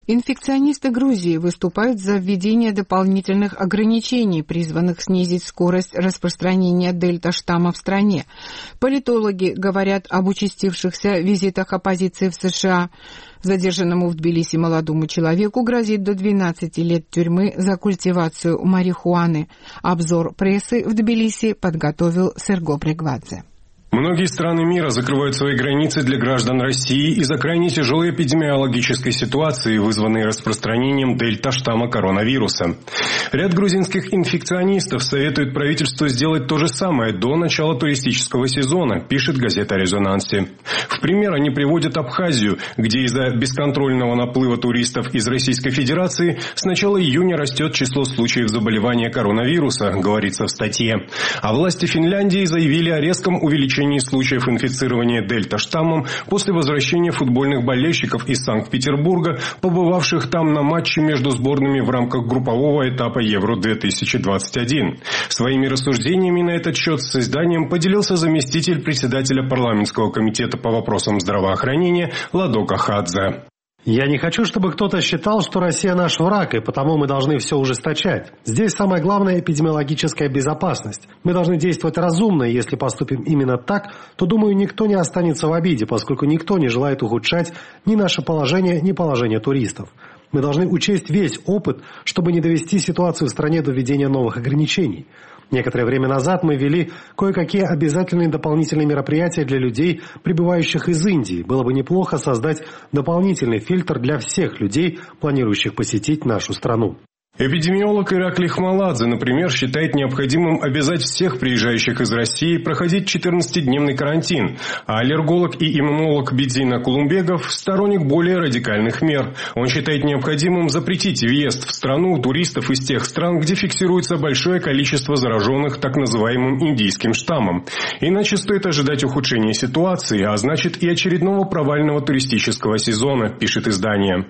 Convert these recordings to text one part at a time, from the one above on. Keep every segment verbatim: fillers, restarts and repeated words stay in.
Инфекционисты Грузии выступают за введение дополнительных ограничений, призванных снизить скорость распространения дельта-штамма в стране. Политологи говорят об участившихся визитах оппозиции в США. Задержанному в Тбилиси молодому человеку грозит до двенадцати лет тюрьмы за культивацию марихуаны. Обзор прессы в Тбилиси подготовил Серго Брегвадзе. Многие страны мира закрывают свои границы для граждан России из-за крайне тяжелой эпидемиологической ситуации, вызванной распространением дельта-штамма коронавируса. Ряд грузинских инфекционистов советуют правительству сделать то же самое до начала туристического сезона, пишет газета о резонансе. В пример они приводят Абхазию, где из-за бесконтрольного наплыва туристов из Российской Федерации с начала июня растет число случаев заболевания коронавируса, говорится в статье. А власти Финляндии заявили о резком увеличении случаев инфицирования дельта-штаммом после возвращения футбольных болельщиков из Санкт-Петербурга, побывавших там на матче между сборными в рамках группового этапа Евро две тысячи двадцать один. Своими рассуждениями на этот счет с изданием поделился заместитель председателя парламентского комитета по вопросам здравоохранения Ладо Кахадзе. Я не хочу, чтобы кто-то считал, что Россия наш враг, и потому мы должны все ужесточать. Здесь самое главное – эпидемиологическая безопасность. Мы должны действовать разумно, и если поступим именно так, то, думаю, никто не останется в обиде, поскольку никто не желает ухудшать ни наше положение, ни положение туристов. Мы должны учесть весь опыт, чтобы не довести ситуацию в стране до введения новых ограничений. Некоторое время назад мы ввели кое-какие обязательные дополнительные мероприятия для людей, прибывающих из Индии. Было бы неплохо создать дополнительный фильтр для всех людей, планирующих посетить нашу страну. Эпидемиолог Ираклий Хмаладзе, например, считает необходимым обязать всех приезжающих из России проходить четырнадцатидневный карантин, а аллерголог и иммунолог Бедзина Кулумбегов – сторонник более радикальных мер. Он считает необходимым запретить въезд в страну туристов из тех стран, где фиксируется большое количество зараженных так называемым индийским штаммом. Иначе стоит ожидать ухудшения ситуации, а значит и очередного провального туристического сезона, пишет издание.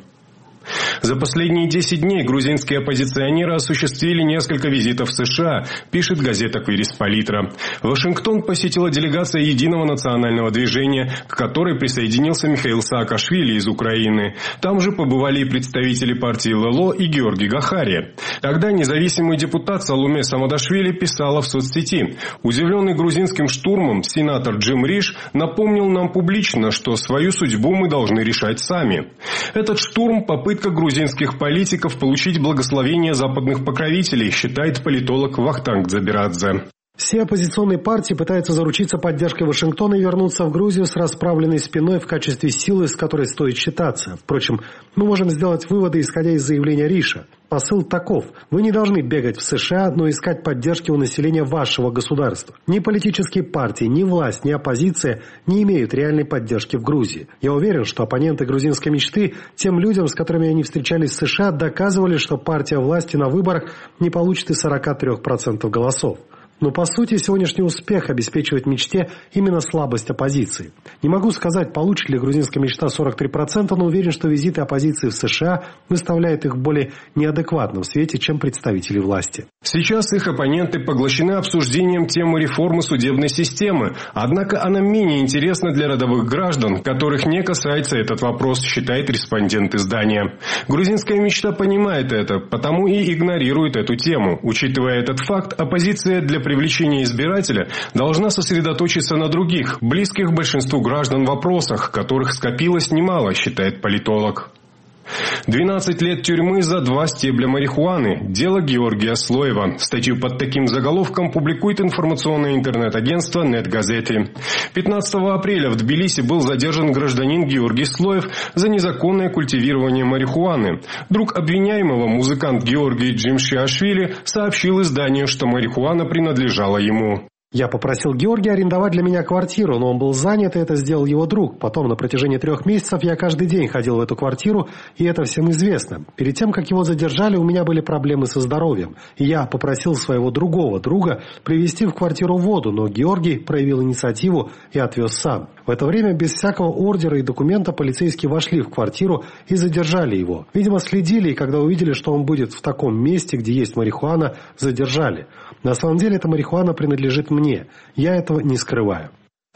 За последние десять дней грузинские оппозиционеры осуществили несколько визитов в США, пишет газета «Квирис-Политра». Вашингтон посетила делегация Единого национального движения, к которой присоединился Михаил Саакашвили из Украины. Там же побывали и представители партии ЛЛО и Георгий Гахари. Тогда независимый депутат Салуме Самадашвили писала в соцсети: «Удивленный грузинским штурмом, сенатор Джим Риш напомнил нам публично, что свою судьбу мы должны решать сами». Этот штурм – попытка грузинских политиков получить благословение западных покровителей, считает политолог Вахтанг Дзабирадзе. Все оппозиционные партии пытаются заручиться поддержкой Вашингтона и вернуться в Грузию с расправленной спиной в качестве силы, с которой стоит считаться. Впрочем, мы можем сделать выводы, исходя из заявления Риша. Посыл таков: вы не должны бегать в США, но искать поддержки у населения вашего государства. Ни политические партии, ни власть, ни оппозиция не имеют реальной поддержки в Грузии. Я уверен, что оппоненты грузинской мечты, тем людям, с которыми они встречались в США, доказывали, что партия власти на выборах не получит и сорока трёх процентов голосов. Но, по сути, сегодняшний успех обеспечивает мечте именно слабость оппозиции. Не могу сказать, получит ли грузинская мечта сорок три процента, но уверен, что визиты оппозиции в США выставляют их в более неадекватном свете, чем представители власти. Сейчас их оппоненты поглощены обсуждением темы реформы судебной системы, однако она менее интересна для рядовых граждан, которых не касается этот вопрос, считает респондент издания. Грузинская мечта понимает это, потому и игнорирует эту тему. Учитывая этот факт, оппозиция для привлечения избирателя должна сосредоточиться на других, близких большинству граждан вопросах, которых скопилось немало, считает политолог. двенадцать лет тюрьмы за два стебля марихуаны. Дело Георгия Слоева. Статью под таким заголовком публикует информационное интернет-агентство «Нет-Газеты». пятнадцатого апреля в Тбилиси был задержан гражданин Георгий Слоев за незаконное культивирование марихуаны. Друг обвиняемого, музыкант Георгий Джимшиашвили, сообщил изданию, что марихуана принадлежала ему. Я попросил Георгия арендовать для меня квартиру, но он был занят, и это сделал его друг. Потом на протяжении трех месяцев я каждый день ходил в эту квартиру, и это всем известно. Перед тем, как его задержали, у меня были проблемы со здоровьем. И я попросил своего другого друга привезти в квартиру воду, но Георгий проявил инициативу и отвез сам. В это время без всякого ордера и документа полицейские вошли в квартиру и задержали его. Видимо, следили, и когда увидели, что он будет в таком месте, где есть марихуана, задержали. На самом деле эта марихуана принадлежит мне. Я этого не скрываю.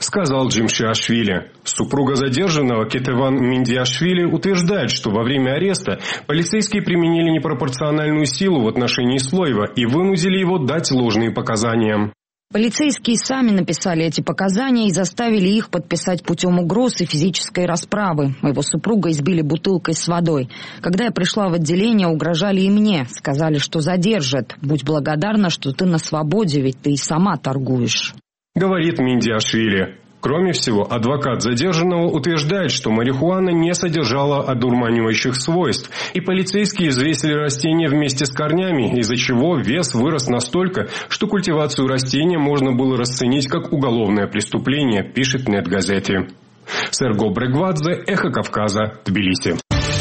сказал Джимшиашвили. Супруга задержанного Кетеван Миндиашвили утверждает, что во время ареста полицейские применили непропорциональную силу в отношении Слоева и вынудили его дать ложные показания. Полицейские сами написали эти показания и заставили их подписать путем угроз и физической расправы. Моего супруга избили бутылкой с водой. Когда я пришла в отделение, угрожали и мне. Сказали, что задержат. Будь благодарна, что ты на свободе, ведь ты и сама торгуешь. Говорит Миндиашвили. Кроме всего, адвокат задержанного утверждает, что марихуана не содержала одурманивающих свойств, и полицейские взвесили растение вместе с корнями, из-за чего вес вырос настолько, что культивацию растения можно было расценить как уголовное преступление, пишет Нет-газете. Серго Брегвадзе, Эхо Кавказа, Тбилиси.